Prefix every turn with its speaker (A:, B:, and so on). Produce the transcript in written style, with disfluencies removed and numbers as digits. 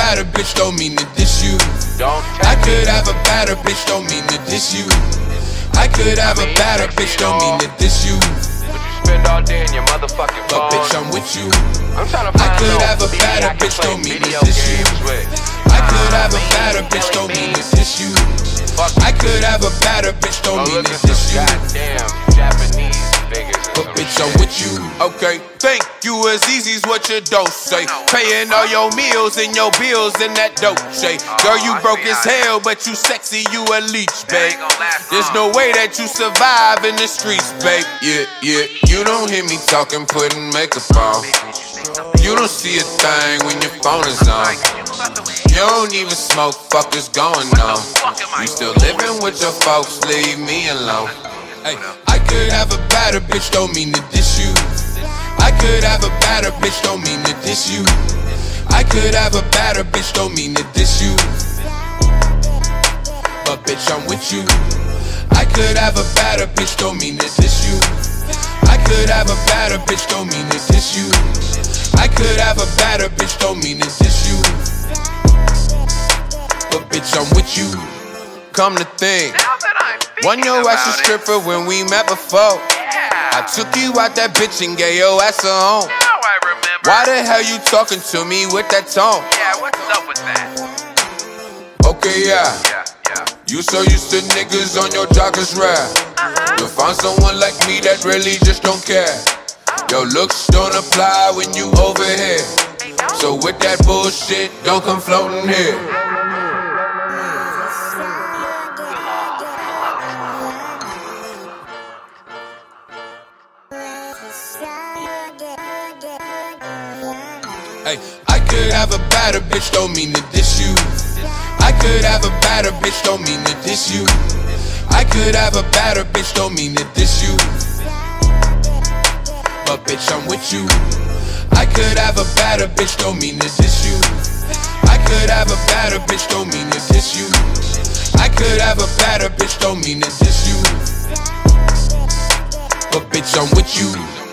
A: badder bitch, don't mean to diss you. I could have a badder bitch, don't mean to diss you. I could have a badder bitch, don't mean to diss you.
B: Spend all day in your motherfucking phone.
A: But bitch, I'm with you.
B: I'm trying to find
A: I could have a badder bitch, don't mean to diss you. I could have a badder bitch, don't mean to diss you. I could have a badder bitch, don't mean to diss you.
B: Goddamn Japanese niggas.
A: But bitch, I'm with you.
C: Okay, think you as easy as what you don't say. Paying all your meals and your bills in that dope shade. Girl, you broke as hell, but you sexy, you a leech, babe. There's no way that you survive in the streets, babe.
A: Yeah, you don't hear me talking, putting makeup on. You don't see a thing when your phone is on. You don't even smoke, fuck is going on. You still living with your folks, leave me alone. Hey, I could have a badder bitch, don't mean to diss you. I could have a badder bitch, don't mean to diss you. I could have a badder bitch, don't mean to diss you. But bitch, I'm with you. I could have a badder bitch, don't mean to diss you. I could have a badder bitch, don't mean to diss you. I could have a badder bitch, don't mean to diss you. But bitch, I'm with you.
C: Come to think, wasn't your ass a stripper when we met before? I took you out that bitch and gave your ass a home.
B: Now I remember.
C: Why the hell you talking to me with that tone?
B: Yeah, what's up with that?
C: Okay, yeah.
B: Yeah.
C: You so used to niggas on your joggers ride. You'll find someone like me that really just don't care. Your looks don't apply when you over here. So with that bullshit, don't come floating here.
A: Hey, I could have a badder bitch, don't mean to diss you. I could have a badder bitch, don't mean to diss you. I could have a badder bitch, don't mean to diss you. But bitch, I'm with you. I could have a badder bitch, don't mean to diss you. I could have a badder bitch, don't mean to diss you. I could have a badder bitch, don't mean to diss you. But bitch, I'm with you.